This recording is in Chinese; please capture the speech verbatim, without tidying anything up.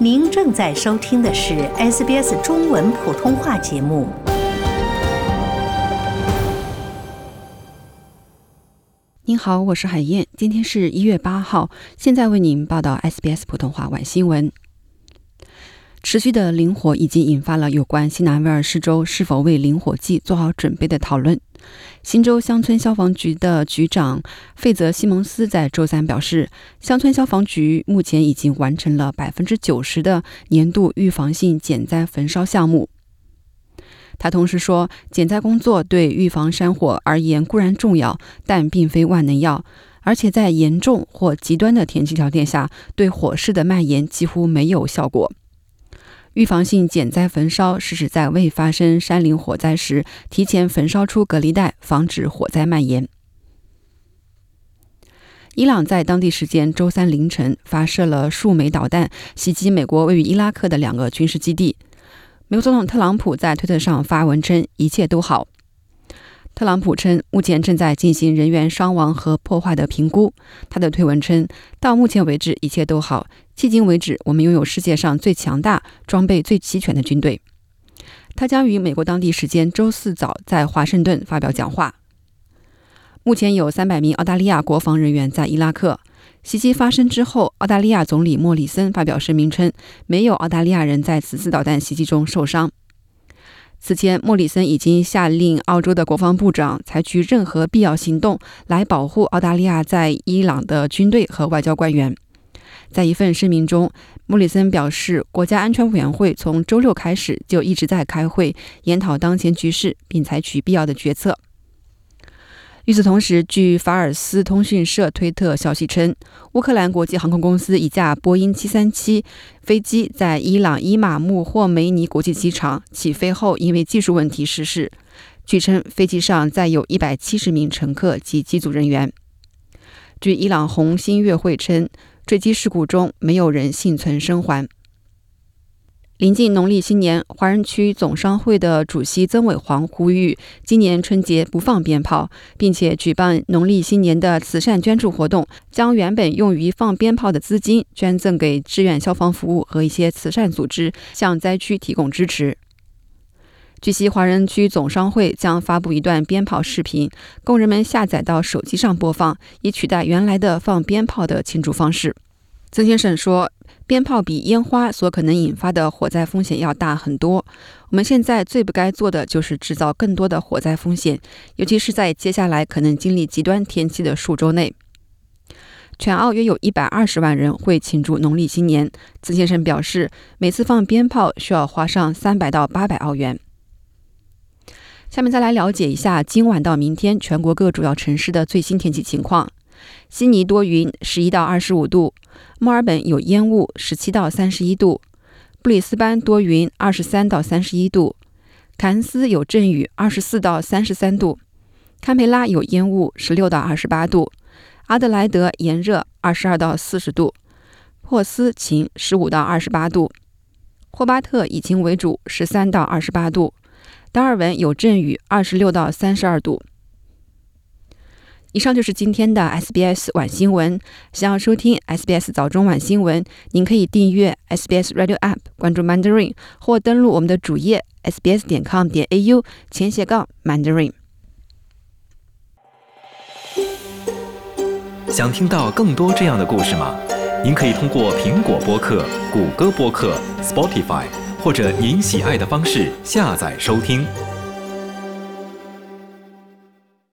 您正在收听的是 S B S 中文普通话节目。 您好，我是海燕，今天是一月八号，现在为您报道 S B S 普通话晚新闻。持续的林火已经引发了有关新南威尔士州是否为林火季做好准备的讨论。新州乡村消防局的局长费泽西蒙斯在周三表示，乡村消防局目前已经完成了 百分之九十 的年度预防性减灾焚烧项目。他同时说，减灾工作对预防山火而言固然重要，但并非万能药，而且在严重或极端的天气条件下，对火势的蔓延几乎没有效果。预防性减灾焚烧是指在未发生山林火灾时，提前焚烧出隔离带，防止火灾蔓延。伊朗在当地时间周三凌晨发射了数枚导弹，袭击美国位于伊拉克的两个军事基地。美国总统特朗普在推特上发文称一切都好。特朗普称，目前正在进行人员伤亡和破坏的评估。他的推文称，到目前为止一切都好，迄今为止我们拥有世界上最强大、装备最齐全的军队。他将于美国当地时间周四早在华盛顿发表讲话。目前有三百名澳大利亚国防人员在伊拉克。袭击发生之后，澳大利亚总理莫里森发表声明称，没有澳大利亚人在此次导弹袭击中受伤。此前，莫里森已经下令澳洲的国防部长采取任何必要行动来保护澳大利亚在伊朗的军队和外交官员。在一份声明中，莫里森表示，国家安全委员会从周六开始就一直在开会，研讨当前局势，并采取必要的决策。与此同时，据法尔斯通讯社推特消息称，乌克兰国际航空公司一架波音七三七飞机在伊朗伊马木霍梅尼国际机场起飞后因为技术问题失事。据称，飞机上载有一百七十名乘客及机组人员。据伊朗红新月会称，坠机事故中没有人幸存生还。临近农历新年，华人区总商会的主席曾伟煌呼吁今年春节不放鞭炮，并且举办农历新年的慈善捐助活动，将原本用于放鞭炮的资金捐赠给志愿消防服务和一些慈善组织，向灾区提供支持。据悉，华人区总商会将发布一段鞭炮视频，供人们下载到手机上播放，以取代原来的放鞭炮的庆祝方式。曾先生说，鞭炮比烟花所可能引发的火灾风险要大很多。我们现在最不该做的就是制造更多的火灾风险，尤其是在接下来可能经历极端天气的数周内。全澳约有一百二十万人会庆祝农历新年。曾先生表示，每次放鞭炮需要花上三百到八百澳元。下面再来了解一下今晚到明天全国各主要城市的最新天气情况。悉尼多云，十一到二十五度；墨尔本有烟雾，十七到三十一度；布里斯班多云，二十三到三十一度；凯恩斯有阵雨，二十四到三十三度；堪培拉有烟雾，十六到二十八度；阿德莱德炎热，二十二到四十度；珀斯晴，十五到二十八度；霍巴特以晴为主，十三到二十八度；达尔文有阵雨，二十六到三十二度。以上就是今天的 S B S 晚新闻。想要收听 S B S 早中晚新闻，您可以订阅 S B S Radio App， 关注 Mandarin， 或登录我们的主页 s b s 点 com 点 a u 前斜杠 Mandarin。 想听到更多这样的故事吗？您可以通过苹果播客、谷歌播客、Spotify 或者您喜爱的方式下载收听。